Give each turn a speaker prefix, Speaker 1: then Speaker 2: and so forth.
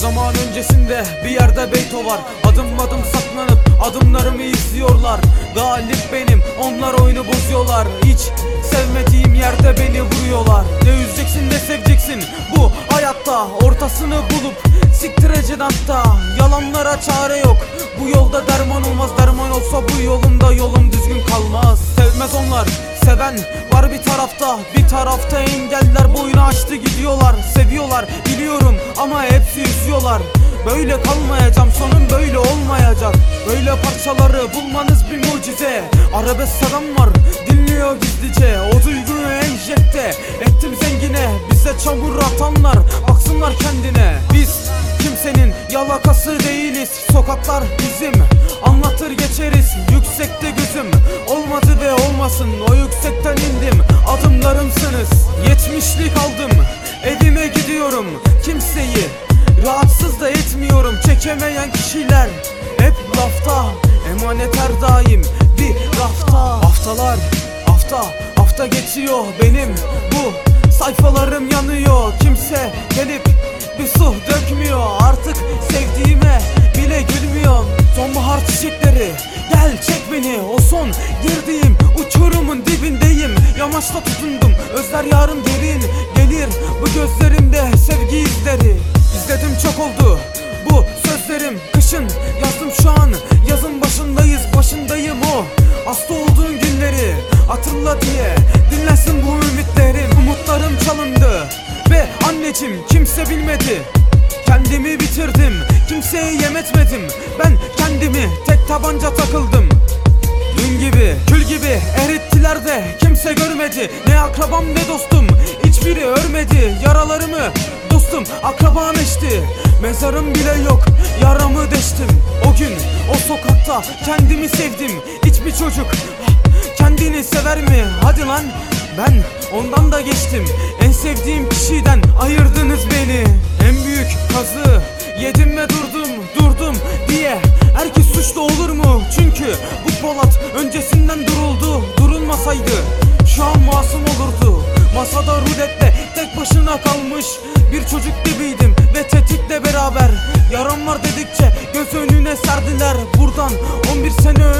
Speaker 1: Zaman öncesinde bir yerde beyto var. Adım adım saklanıp adımlarımı izliyorlar. Galip benim, onlar oyunu bozuyorlar. Hiç sevmediğim yerde beni vuruyorlar. Ne üzeceksin ne seveceksin bu hayatta. Ortasını bulup siktireceksin hatta. Yalanlara çare yok, bu yolda derman olmaz. Derman olsa bu yolumda yolum düzgün kalmaz. Sevmez onlar, seven var bir tarafta. Bir tarafta engeller boyunu açtı gidiyorlar. Seviyorlar biliyorum ama hepsi üzüyorlar. Böyle kalmayacağım, sonum böyle olmayacak. Böyle parçaları bulmanız bir mucize. Arabesk adam var, dinliyor gizlice. O duyguyu enjekte ettim zengine. Bize çamur atanlar baksınlar kendine. Biz kimsenin yalakası değiliz. Sokaklar bizim, anlatır geçeriz. Yüksekte gözüm olmadı ve olmasın. O yüksekten indim, adımlarımsınız. 70'lik aldım, evime gidiyorum. Kimseyi rahatsız da etmiyorum. Çekemeyen kişiler hep lafta. Emanet her daim bir rafta. Haftalar hafta geçiyor, benim bu sayfalarım yanıyor. Kimse gelip bir su dökmüyor. Artık sevdiğime bile gülmüyorum. Sonbahar çiçekleri gel çek beni. O son girdiğim uçurumun dibindeyim. Yamaçta tutundum, özler yarın derin. Gelir bu gözlerimde sevgi izleri. İzledim çok oldu bu sözlerim. Kışın yazdım şu an, yazın başındayız. Başındayım o hasta olduğun günleri hatırla diye dinlensin bu ümitlerim. Umutlarım çalındı ve anneciğim kimse bilmedi. Kendimi bitirdim, kimseye yem etmedim. Ben kendimi tek tabanca takıldım. Dün gibi, kül gibi erittiler de kimse görmedi. Ne akrabam ne dostum, hiçbiri örmedi yaralarımı. Dostum akrabam eşti, mezarım bile yok, yaramı deştim. O gün o sokakta kendimi sevdim. Hiçbir çocuk kendini sever mi? Hadi lan, ben ondan da geçtim. En sevdiğim kişiden ayırdınız beni. En büyük kazı yedim ve durdum diye herkes suçlu olur mu? Çünkü bu Polat öncesinden durulmasaydı şu an masum olurdu. Masada ruletle tek başına kalmış bir çocuk gibiydim ve tetikle beraber. Yaram var dedikçe göz önüne serdiler. Buradan 11 sene